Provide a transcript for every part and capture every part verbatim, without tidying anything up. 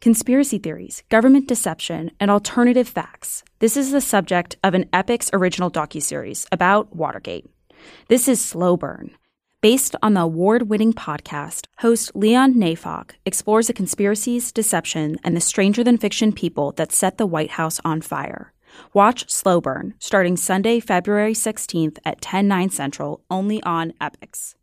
Conspiracy theories, government deception, and alternative facts. This is the subject of an Epix original docuseries about Watergate. This is Slow Burn. Based on the award-winning podcast, host Leon Neyfakh explores the conspiracies, deception, and the stranger-than-fiction people that set the White House on fire. Watch Slow Burn, starting Sunday, February sixteenth at ten, nine Central, only on Epix.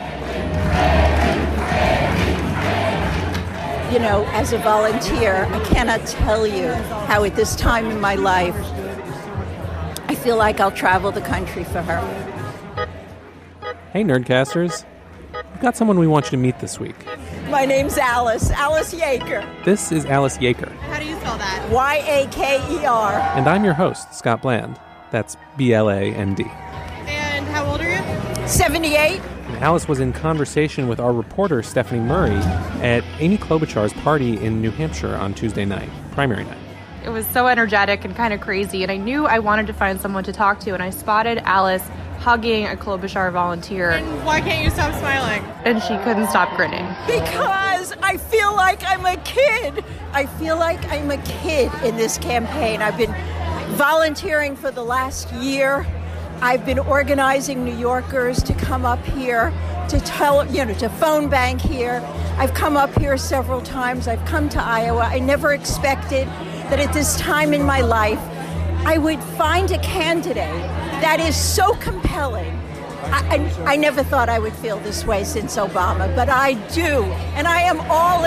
You know, as a volunteer, I cannot tell you how at this time in my life, I feel like I'll travel the country for her. Hey, Nerdcasters. We've got someone we want you to meet this week. My name's Alice, Alice Yaker. This is Alice Yaker. How do you spell that? Y A K E R. And I'm your host, Scott Bland. That's B L A N D. And how old are you? seventy-eight. And Alice was in conversation with our reporter, Stephanie Murray, at Amy Klobuchar's party in New Hampshire on Tuesday night, primary night. It was so energetic and kind of crazy, and I knew I wanted to find someone to talk to, and I spotted Alice hugging a Klobuchar volunteer. And why can't you stop smiling? And she couldn't stop grinning. Because I feel like I'm a kid. I feel like I'm a kid in this campaign. I've been volunteering for the last year. I've been organizing New Yorkers to come up here, to tell, you know, to phone bank here. I've come up here several times. I've come to Iowa. I never expected that at this time in my life, I would find a candidate that is so compelling. I, I, I never thought I would feel this way since Obama, but I do, and I am all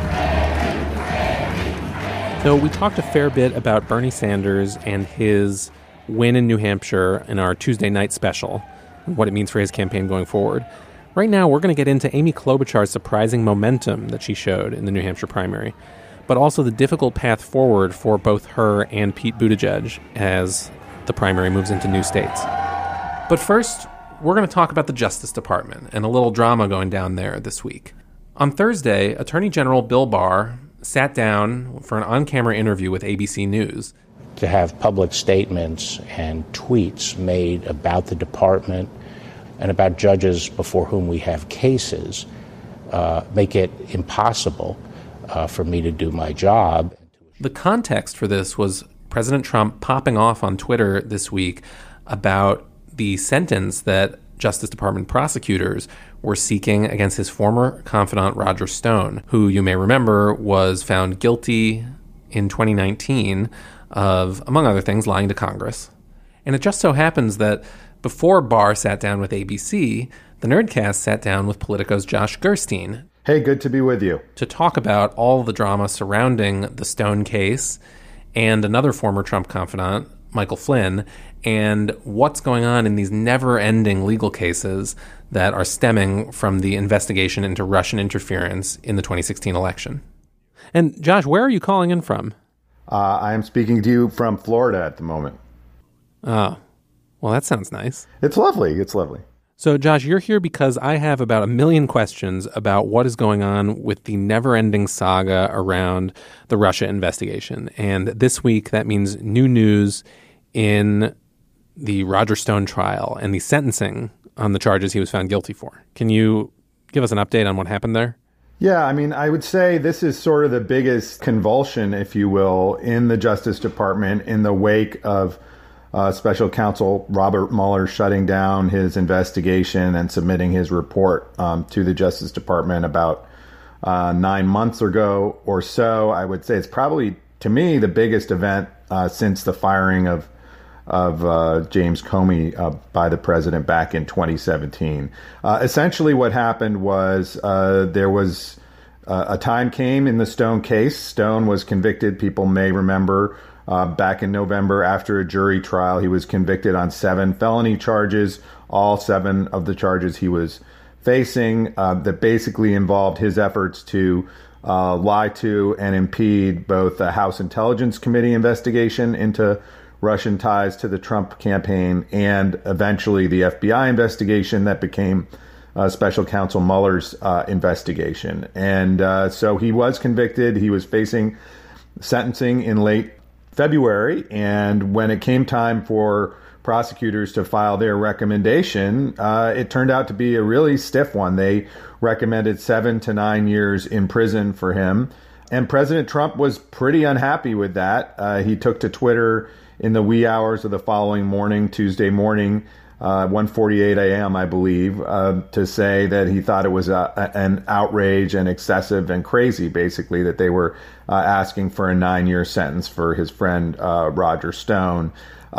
in. So we talked a fair bit about Bernie Sanders and his win in New Hampshire in our Tuesday night special, and what it means for his campaign going forward. Right now, we're going to get into Amy Klobuchar's surprising momentum that she showed in the New Hampshire primary, but also the difficult path forward for both her and Pete Buttigieg as the primary moves into new states. But first, we're going to talk about the Justice Department and a little drama going down there this week. On Thursday, Attorney General Bill Barr sat down for an on-camera interview with A B C News. To have public statements and tweets made about the department and about judges before whom we have cases uh, make it impossible uh, for me to do my job. The context for this was President Trump popping off on Twitter this week about the sentence that Justice Department prosecutors were seeking against his former confidant, Roger Stone, who you may remember was found guilty in twenty nineteen of, among other things, lying to Congress. And it just so happens that before Barr sat down with A B C, the Nerdcast sat down with Politico's Josh Gerstein. Hey, good to be with you. To talk about all the drama surrounding the Stone case and another former Trump confidant, Michael Flynn, and what's going on in these never-ending legal cases that are stemming from the investigation into Russian interference in the twenty sixteen election. And Josh, where are you calling in from? Uh, I am speaking to you from Florida at the moment. Oh, well, that sounds nice. It's lovely. It's lovely. So, Josh, you're here because I have about a million questions about what is going on with the never-ending saga around the Russia investigation. And this week, that means new news in the Roger Stone trial and the sentencing on the charges he was found guilty for. Can you give us an update on what happened there? Yeah, I mean, I would say this is sort of the biggest convulsion, if you will, in the Justice Department in the wake of uh, Special Counsel Robert Mueller shutting down his investigation and submitting his report um, to the Justice Department about uh, nine months ago or so. I would say it's probably, to me, the biggest event uh, since the firing of of uh, James Comey uh, by the president back in twenty seventeen. Uh, essentially what happened was uh, there was uh, a time came in the Stone case. Stone was convicted, people may remember, uh, back in November after a jury trial. He was convicted on seven felony charges, all seven of the charges he was facing uh, that basically involved his efforts to uh, lie to and impede both the House Intelligence Committee investigation into Russian ties to the Trump campaign and eventually the F B I investigation that became uh, Special Counsel Mueller's uh, investigation. And uh, so he was convicted. He was facing sentencing in late February. And when it came time for prosecutors to file their recommendation, uh, it turned out to be a really stiff one. They recommended seven to nine years in prison for him. And President Trump was pretty unhappy with that. Uh, he took to Twitter in the wee hours of the following morning, Tuesday morning, uh, one forty-eight a.m., I believe, uh, to say that he thought it was a, a, an outrage and excessive and crazy, basically, that they were uh, asking for a nine-year sentence for his friend uh, Roger Stone.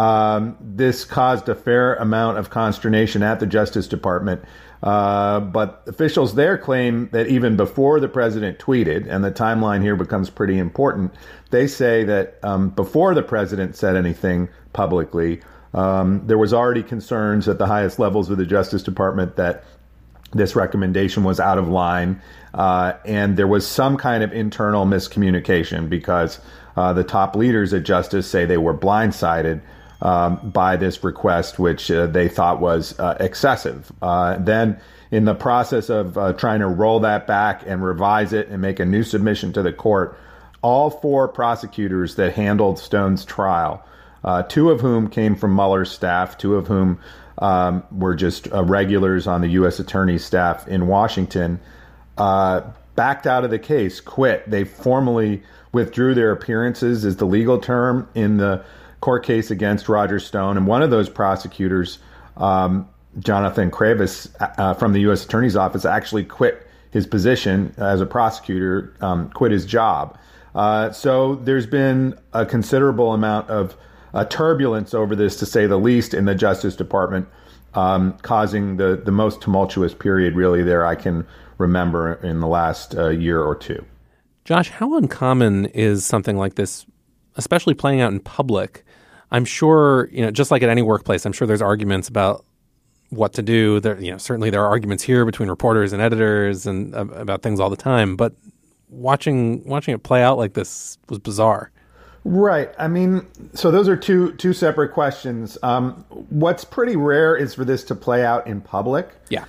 Um, this caused a fair amount of consternation at the Justice Department. Uh, but officials there claim that even before the president tweeted, and the timeline here becomes pretty important, they say that um, before the president said anything publicly, um, there was already concerns at the highest levels of the Justice Department that this recommendation was out of line, uh, and there was some kind of internal miscommunication because uh, the top leaders at Justice say they were blindsided Um, by this request, which uh, they thought was uh, excessive. Uh, then, in the process of uh, trying to roll that back and revise it and make a new submission to the court, all four prosecutors that handled Stone's trial, uh, two of whom came from Mueller's staff, two of whom um, were just uh, regulars on the U S Attorney's staff in Washington, uh, backed out of the case, quit. They formally withdrew their appearances, is the legal term, in the court case against Roger Stone. And one of those prosecutors, um, Jonathan Kravis, uh, from the U S Attorney's Office, actually quit his position as a prosecutor, um, quit his job. Uh, so there's been a considerable amount of uh, turbulence over this, to say the least, in the Justice Department, um, causing the, the most tumultuous period, really, there I can remember in the last uh, year or two. Josh, how uncommon is something like this, especially playing out in public? I'm sure, you know, just like at any workplace, I'm sure there's arguments about what to do. There, you know, certainly there are arguments here between reporters and editors and uh, about things all the time. But watching watching it play out like this was bizarre. Right. I mean, so those are two two separate questions. Um, what's pretty rare is for this to play out in public. Yeah.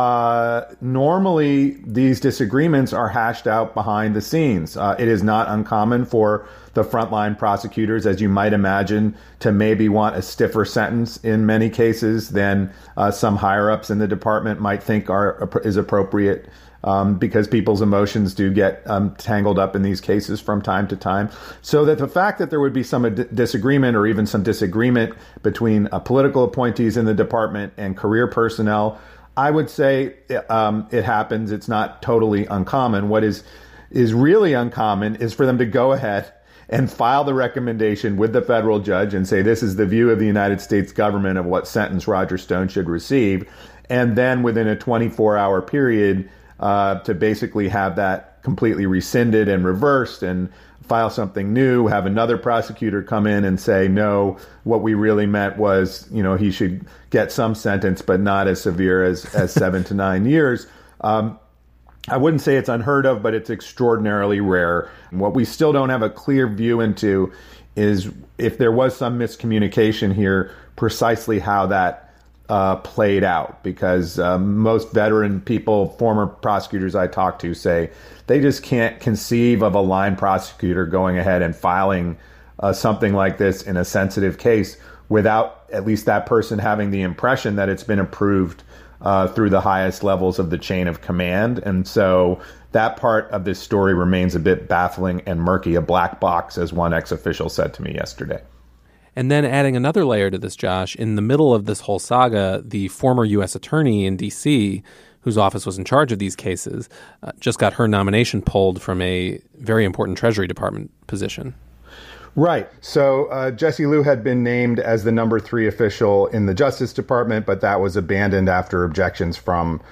Uh, normally, these disagreements are hashed out behind the scenes. Uh, it is not uncommon for the frontline prosecutors, as you might imagine, to maybe want a stiffer sentence in many cases than uh, some higher-ups in the department might think are is appropriate, um, because people's emotions do get um, tangled up in these cases from time to time. So that the fact that there would be some ad- disagreement or even some disagreement between uh, political appointees in the department and career personnel, I would say um, it happens. It's not totally uncommon. What is is really uncommon is for them to go ahead and file the recommendation with the federal judge and say, this is the view of the United States government of what sentence Roger Stone should receive. And then within a twenty-four hour period, uh, to basically have that completely rescinded and reversed and file something new, have another prosecutor come in and say, no, what we really meant was, you know, he should get some sentence, but not as severe as, as seven to nine years. Um, I wouldn't say it's unheard of, but it's extraordinarily rare. What we still don't have a clear view into is if there was some miscommunication here, precisely how that uh, played out. Because um, most veteran people, former prosecutors I talk to, say they just can't conceive of a line prosecutor going ahead and filing uh, something like this in a sensitive case without at least that person having the impression that it's been approved Uh, through the highest levels of the chain of command. And so that part of this story remains a bit baffling and murky, a black box, as one ex-official said to me yesterday. And then adding another layer to this, Josh, in the middle of this whole saga, the former U S attorney in D C, whose office was in charge of these cases, uh, just got her nomination pulled from a very important Treasury Department position. Right. So uh, Jesse Liu had been named as the number three official in the Justice Department, but that was abandoned after objections from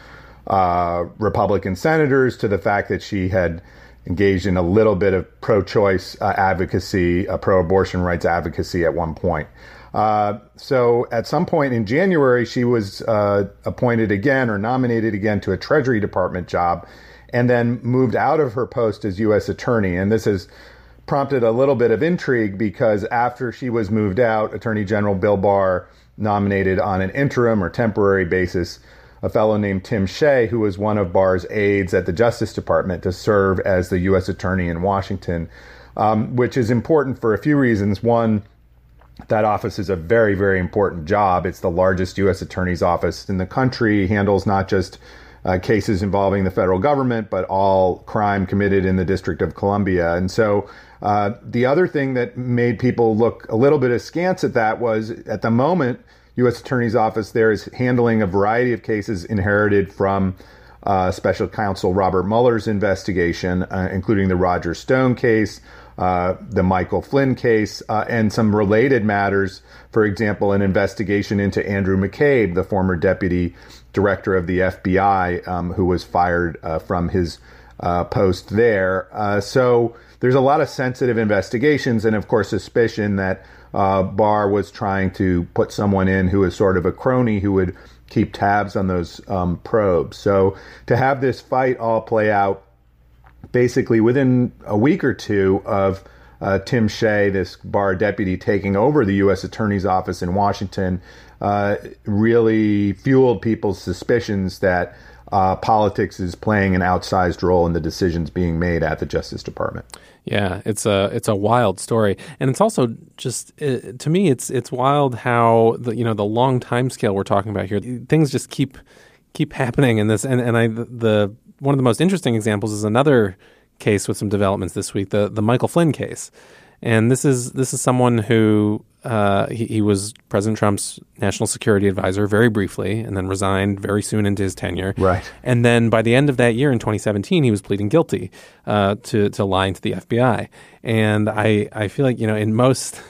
uh, Republican senators to the fact that she had engaged in a little bit of pro-choice uh, advocacy, uh, pro-abortion rights advocacy at one point. Uh, so at some point in January, she was uh, appointed again or nominated again to a Treasury Department job and then moved out of her post as U S attorney. And this is prompted a little bit of intrigue because after she was moved out, Attorney General Bill Barr nominated on an interim or temporary basis a fellow named Tim Shea, who was one of Barr's aides at the Justice Department, to serve as the U S attorney in Washington, um, which is important for a few reasons. One, that office is a very, very important job. It's the largest U S attorney's office in the country, handles not just uh, cases involving the federal government, but all crime committed in the District of Columbia. And so uh, the other thing that made people look a little bit askance at that was, at the moment, U S Attorney's Office there is handling a variety of cases inherited from uh, Special Counsel Robert Mueller's investigation, uh, including the Roger Stone case, uh, the Michael Flynn case, uh, and some related matters. For example, an investigation into Andrew McCabe, the former deputy director of the F B I, um, who was fired uh, from his uh, post there. Uh, so there's a lot of sensitive investigations and, of course, suspicion that uh, Barr was trying to put someone in who is sort of a crony who would keep tabs on those um, probes. So to have this fight all play out basically within a week or two of uh, Tim Shea, this Barr deputy, taking over the U S Attorney's Office in Washington, uh, really fueled people's suspicions that uh, politics is playing an outsized role in the decisions being made at the Justice Department. Yeah, it's a it's a wild story, and it's also just uh, to me it's it's wild how the you know the long time scale we're talking about here. Things just keep keep happening in this, and and I the one of the most interesting examples is another case with some developments this week, the the Michael Flynn case, and this is this is someone who uh, he, he was President Trump's national security advisor very briefly, and then resigned very soon into his tenure. Right, and then by the end of that year in twenty seventeen, he was pleading guilty uh, to to lying to the F B I. And I I feel like you know in most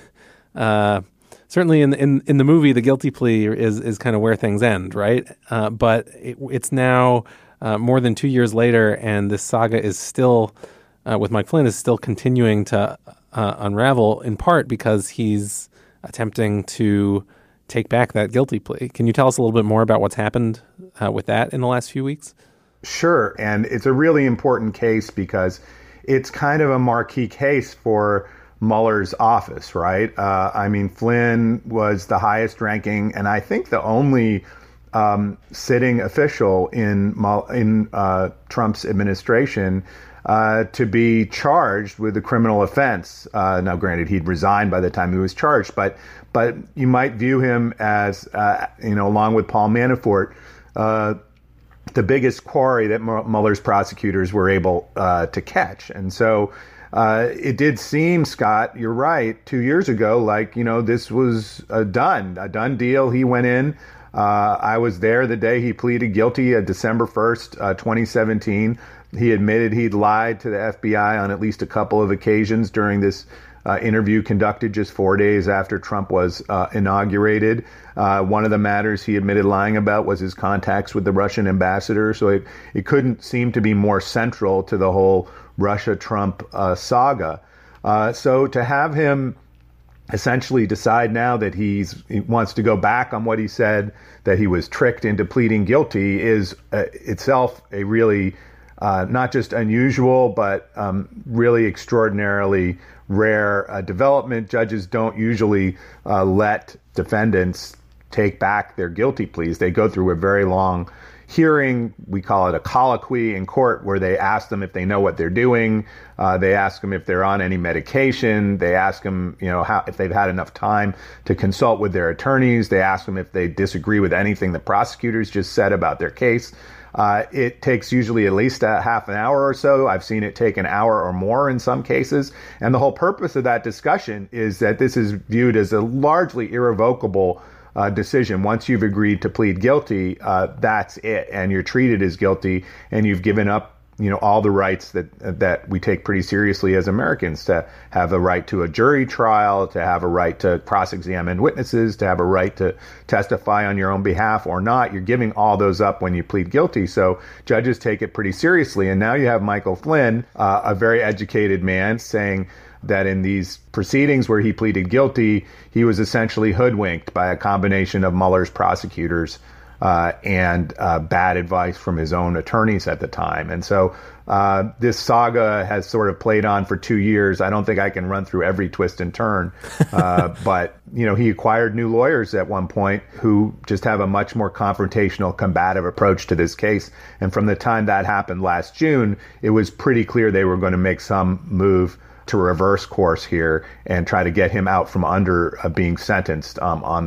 uh, certainly in in in the movie, the guilty plea is is kind of where things end, right? Uh, but it, it's now uh, more than two years later, and this saga is still uh, with Mike Flynn is still continuing to uh, unravel, in part because he's attempting to take back that guilty plea. Can you tell us a little bit more about what's happened uh, with that in the last few weeks? Sure. And it's a really important case because it's kind of a marquee case for Mueller's office, right? Uh, I mean, Flynn was the highest ranking and I think the only um, sitting official in, in uh, Trump's administration Uh, to be charged with a criminal offense. Uh, now, granted, he'd resigned by the time he was charged, but but you might view him as, uh, you know, along with Paul Manafort, uh, the biggest quarry that Mueller's prosecutors were able uh, to catch. And so uh, it did seem, Scott, you're right, two years ago, like, you know, this was a done, a done deal. He went in. Uh, I was there the day he pleaded guilty, uh, December first, uh, twenty seventeen. He admitted he'd lied to the F B I on at least a couple of occasions during this uh, interview conducted just four days after Trump was uh, inaugurated. Uh, one of the matters he admitted lying about was his contacts with the Russian ambassador. So it, it couldn't seem to be more central to the whole Russia-Trump uh, saga. Uh, so to have him essentially decide now that he's, he wants to go back on what he said, that he was tricked into pleading guilty, is uh, itself a really Uh, not just unusual, but um, really extraordinarily rare uh, development. Judges don't usually uh, let defendants take back their guilty pleas. They go through a very long hearing. We call it a colloquy in court, where they ask them if they know what they're doing. Uh, they ask them if they're on any medication. They ask them, you know, how, if they've had enough time to consult with their attorneys. They ask them if they disagree with anything the prosecutors just said about their case. Uh, it takes usually at least a half an hour or so. I've seen it take an hour or more in some cases. And the whole purpose of that discussion is that this is viewed as a largely irrevocable uh, decision. Once you've agreed to plead guilty, uh, that's it. And you're treated as guilty, and you've given up, you know, all the rights that that we take pretty seriously as Americans, to have a right to a jury trial, to have a right to cross-examine witnesses, to have a right to testify on your own behalf or not. You're giving all those up when you plead guilty. So judges take it pretty seriously. And now you have Michael Flynn, uh, a very educated man, saying that in these proceedings where he pleaded guilty, he was essentially hoodwinked by a combination of Mueller's prosecutors Uh, and uh, bad advice from his own attorneys at the time. And so uh, this saga has sort of played on for two years. I don't think I can run through every twist and turn. Uh, but, you know, he acquired new lawyers at one point who just have a much more confrontational, combative approach to this case. And from the time that happened last June, it was pretty clear they were going to make some move to reverse course here and try to get him out from under uh, being sentenced um, on the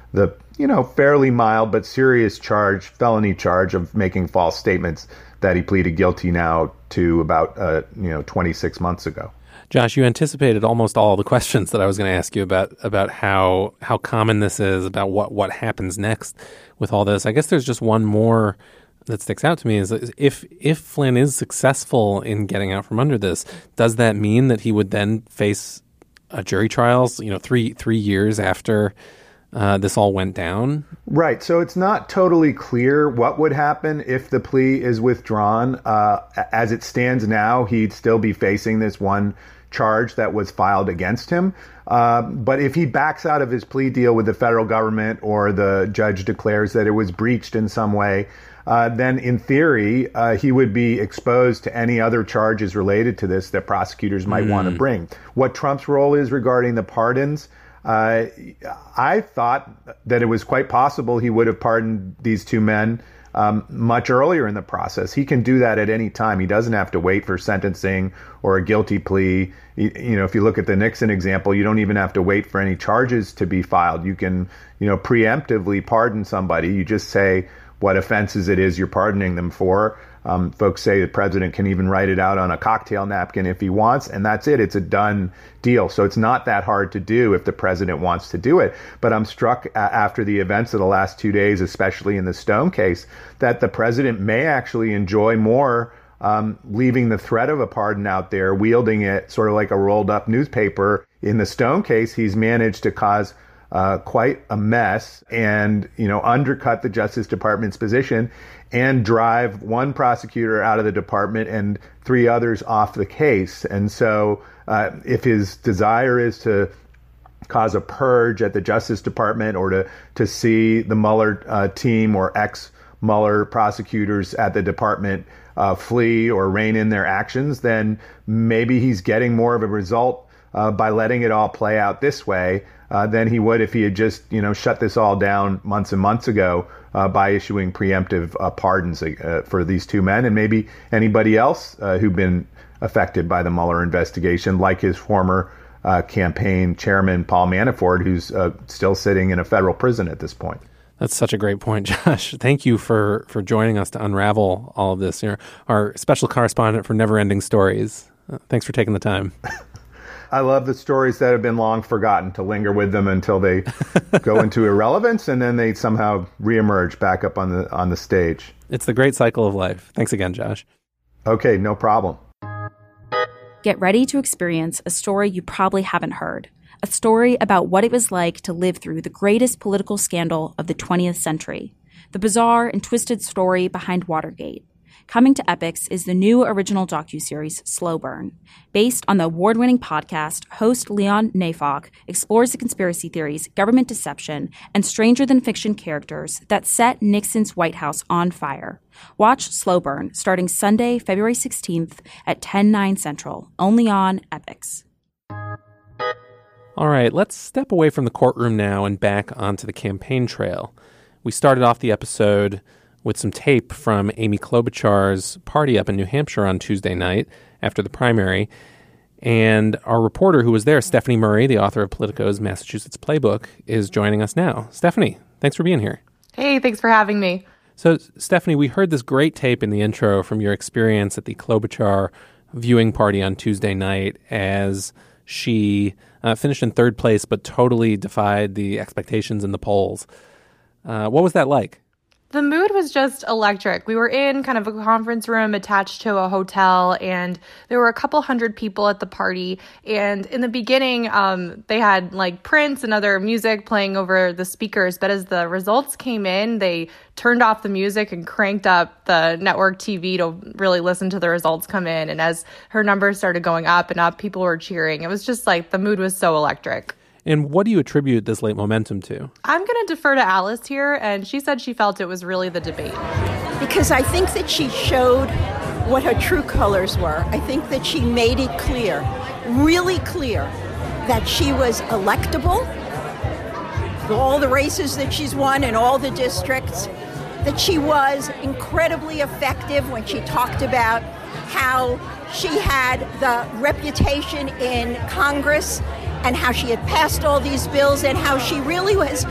the, you know, fairly mild but serious charge, felony charge of making false statements that he pleaded guilty now to about, uh, you know, twenty-six months ago. Josh, you anticipated almost all the questions that I was going to ask you about about how how common this is, about what, what happens next with all this. I guess there's just one more that sticks out to me is if if Flynn is successful in getting out from under this, does that mean that he would then face a jury trials, you know, three three years after uh, this all went down? Right. So it's not totally clear what would happen if the plea is withdrawn. Uh, as it stands now, he'd still be facing this one charge that was filed against him. Uh, but if he backs out of his plea deal with the federal government or the judge declares that it was breached in some way, Uh, then in theory, uh, he would be exposed to any other charges related to this that prosecutors might mm. want to bring. What Trump's role is regarding the pardons, uh, I thought that it was quite possible he would have pardoned these two men um, much earlier in the process. He can do that at any time. He doesn't have to wait for sentencing or a guilty plea. You, you know, if you look at the Nixon example, you don't even have to wait for any charges to be filed. You can, you know, preemptively pardon somebody. You just say what offenses it is you're pardoning them for. Um, folks say the president can even write it out on a cocktail napkin if he wants, and that's it. It's a done deal. So it's not that hard to do if the president wants to do it. But I'm struck uh, after the events of the last two days, especially in the Stone case, that the president may actually enjoy more um, leaving the threat of a pardon out there, wielding it sort of like a rolled up newspaper. In the Stone case, he's managed to cause Uh, quite a mess and, you know, undercut the Justice Department's position and drive one prosecutor out of the department and three others off the case. And so uh, if his desire is to cause a purge at the Justice Department or to, to see the Mueller uh, team or ex-Mueller prosecutors at the department uh, flee or rein in their actions, then maybe he's getting more of a result uh, by letting it all play out this way Uh, than he would if he had just, you know, shut this all down months and months ago uh, by issuing preemptive uh, pardons uh, for these two men and maybe anybody else uh, who've been affected by the Mueller investigation, like his former uh, campaign chairman, Paul Manafort, who's uh, still sitting in a federal prison at this point. That's such a great point, Josh. Thank you for, for joining us to unravel all of this. You're our special correspondent for Never Ending Stories. Uh, thanks for taking the time. I love the stories that have been long forgotten, to linger with them until they go into irrelevance and then they somehow reemerge back up on the on the stage. It's the great cycle of life. Thanks again, Josh. Okay, no problem. Get ready to experience a story you probably haven't heard. A story about what it was like to live through the greatest political scandal of the twentieth century. The bizarre and twisted story behind Watergate. Coming to Epix is the new original docuseries, Slow Burn. Based on the award-winning podcast, host Leon Neyfakh explores the conspiracy theories, government deception, and stranger-than-fiction characters that set Nixon's White House on fire. Watch Slow Burn starting Sunday, February sixteenth at ten, nine Central, only on Epix. All right, let's step away from the courtroom now and back onto the campaign trail. We started off the episode with some tape from Amy Klobuchar's party up in New Hampshire on Tuesday night after the primary. And our reporter who was there, Stephanie Murray, the author of Politico's Massachusetts Playbook, is joining us now. Stephanie, thanks for being here. Hey, thanks for having me. So, Stephanie, we heard this great tape in the intro from your experience at the Klobuchar viewing party on Tuesday night as she uh, finished in third place but totally defied the expectations in the polls. Uh, what was that like? The mood was just electric. We were in kind of a conference room attached to a hotel, and there were a couple hundred people at the party. And in the beginning, um, they had like Prince and other music playing over the speakers. But as the results came in, they turned off the music and cranked up the network T V to really listen to the results come in. And as her numbers started going up and up, people were cheering. It was just like the mood was so electric. And what do you attribute this late momentum to? I'm going to defer to Alice here, and she said she felt it was really the debate. Because I think that she showed what her true colors were. I think that she made it clear, really clear, that she was electable, all the races that she's won in all the districts, that she was incredibly effective when she talked about how she had the reputation in Congress and how she had passed all these bills and how she really was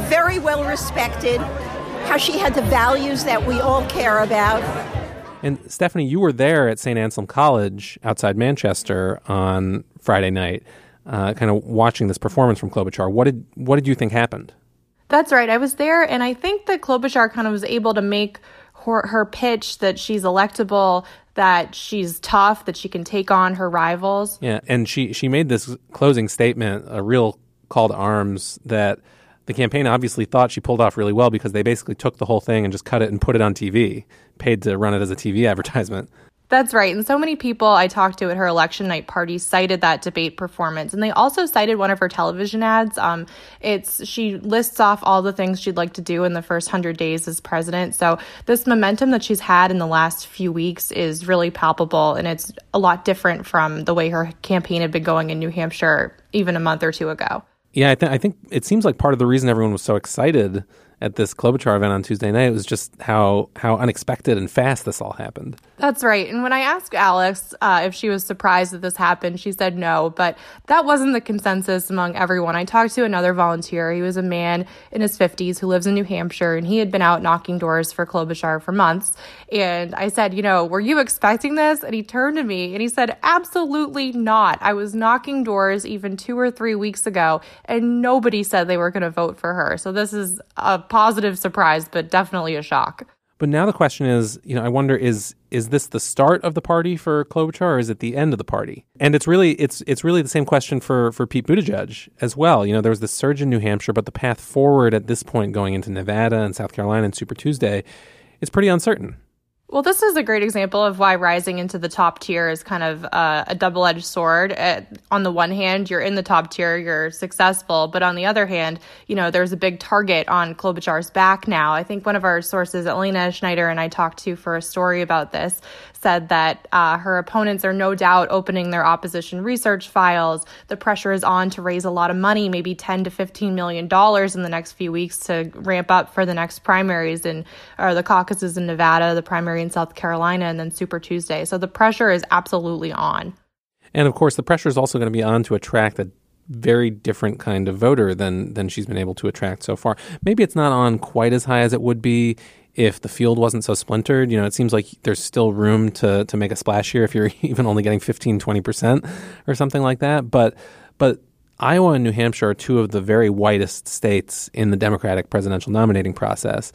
very well respected, how she had the values that we all care about. And Stephanie, you were there at Saint Anselm College outside Manchester on Friday night, uh, kind of watching this performance from Klobuchar. What did what did you think happened? That's right. I was there, and I think that Klobuchar kind of was able to make her, her pitch that she's electable, that she's tough, that she can take on her rivals. Yeah, and she, she made this closing statement, a real call to arms that the campaign obviously thought she pulled off really well because they basically took the whole thing and just cut it and put it on T V, paid to run it as a T V advertisement. That's right. And so many people I talked to at her election night party cited that debate performance. And they also cited one of her television ads. Um, it's she lists off all the things she'd like to do in the first hundred days as president. So this momentum that she's had in the last few weeks is really palpable. And it's a lot different from the way her campaign had been going in New Hampshire even a month or two ago. Yeah, I, th- I think it seems like part of the reason everyone was so excited at this Klobuchar event on Tuesday night was just how how unexpected and fast this all happened. That's right. And when I asked Alex uh, if she was surprised that this happened, she said no. But that wasn't the consensus among everyone. I talked to another volunteer. He was a man in his fifties who lives in New Hampshire, and he had been out knocking doors for Klobuchar for months. And I said, you know, were you expecting this? And he turned to me and he said, absolutely not. I was knocking doors even two or three weeks ago, and nobody said they were going to vote for her. So this is a positive surprise, but definitely a shock. But now the question is, you know, I wonder, is is this the start of the party for Klobuchar, or is it the end of the party? And it's really it's it's really the same question for, for Pete Buttigieg as well. You know, there was this surge in New Hampshire, but the path forward at this point going into Nevada and South Carolina and Super Tuesday is pretty uncertain. Well, this is a great example of why rising into the top tier is kind of uh, a double-edged sword. Uh, on the one hand, you're in the top tier, you're successful. But on the other hand, you know, there's a big target on Klobuchar's back now. I think one of our sources, Elena Schneider, and I talked to for a story about this, said that uh, her opponents are no doubt opening their opposition research files. The pressure is on to raise a lot of money, maybe ten to fifteen million dollars in the next few weeks to ramp up for the next primaries in, or the caucuses in Nevada, the primary in South Carolina, and then Super Tuesday. So the pressure is absolutely on. And of course, the pressure is also going to be on to attract a very different kind of voter than than she's been able to attract so far. Maybe it's not on quite as high as it would be if the field wasn't so splintered. You know, it seems like there's still room to to make a splash here if you're even only getting fifteen, twenty percent or something like that. But but Iowa and New Hampshire are two of the very whitest states in the Democratic presidential nominating process.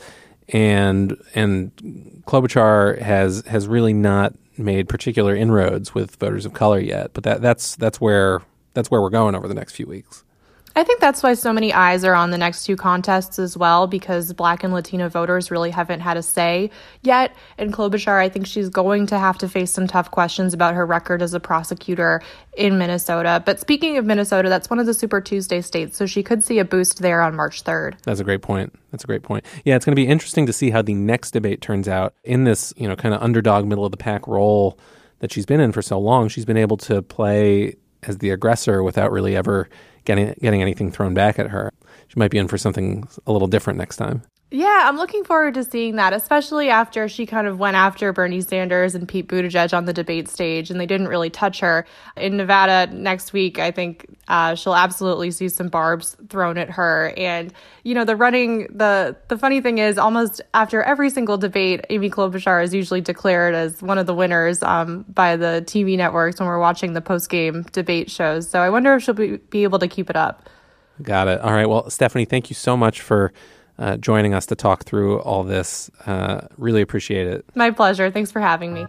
And and Klobuchar has has really not made particular inroads with voters of color yet. But that that's that's where that's where we're going over the next few weeks. I think that's why so many eyes are on the next two contests as well, because Black and Latino voters really haven't had a say yet. And Klobuchar, I think she's going to have to face some tough questions about her record as a prosecutor in Minnesota. But speaking of Minnesota, that's one of the Super Tuesday states, so she could see a boost there on March third. That's a great point. That's a great point. Yeah, it's going to be interesting to see how the next debate turns out in this, you know, kind of underdog, middle of the pack role that she's been in for so long. She's been able to play as the aggressor without really ever getting getting anything thrown back at her. She might be in for something a little different next time. Yeah, I'm looking forward to seeing that, especially after she kind of went after Bernie Sanders and Pete Buttigieg on the debate stage, and they didn't really touch her. In Nevada next week, I think uh, she'll absolutely see some barbs thrown at her. And, you know, the running, the, the funny thing is, almost after every single debate, Amy Klobuchar is usually declared as one of the winners um, by the T V networks when we're watching the post-game debate shows. So I wonder if she'll be, be able to keep it up. Got it. All right. Well, Stephanie, thank you so much for Uh, joining us to talk through all this. Uh, really appreciate it. My pleasure. Thanks for having me.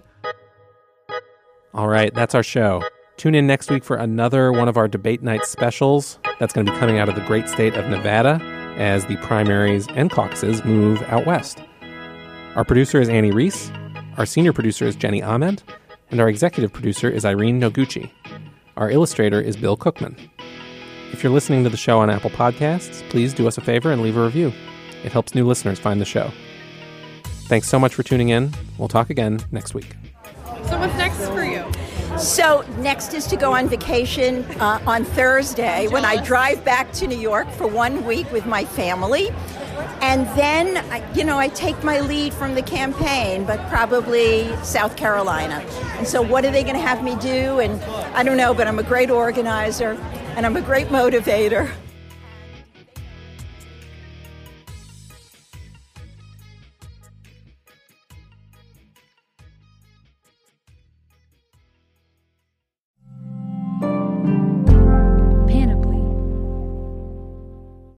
All right, that's our show. Tune in next week for another one of our debate night specials that's going to be coming out of the great state of Nevada as the primaries and caucuses move out west. Our producer is Annie Reese. Our senior producer is Jenny Ahmed. And our executive producer is Irene Noguchi. Our illustrator is Bill Cookman. If you're listening to the show on Apple Podcasts, please do us a favor and leave a review. It helps new listeners find the show. Thanks so much for tuning in. We'll talk again next week. So what's next for you? So next is to go on vacation uh, on Thursday when I drive back to New York for one week with my family. And then, you know, I take my lead from the campaign, but probably South Carolina. And so what are they going to have me do? And I don't know, but I'm a great organizer and I'm a great motivator.